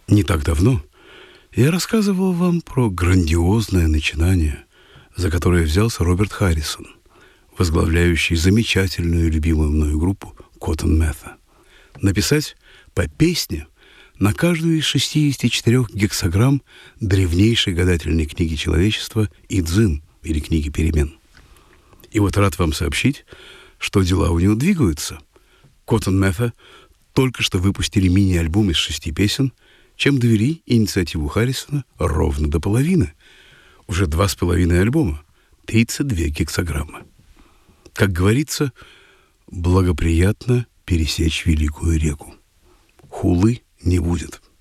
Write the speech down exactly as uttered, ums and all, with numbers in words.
Не так давно я рассказывал вам про грандиозное начинание, за которое взялся Роберт Харрисон, возглавляющий замечательную и любимую мною группу Cotton Mather. Написать по песне на каждую из шестидесяти четырёх гексаграмм древнейшей гадательной книги человечества «Идзин» или «Книги перемен». И вот рад вам сообщить, что дела у него двигаются. Cotton Mather только что выпустили мини-альбом из шести песен, чем довели инициативу Харрисона ровно до половины. Уже два с половиной альбома, тридцать две гексаграммы. Как говорится, благоприятно пересечь великую реку. Хулы не будет.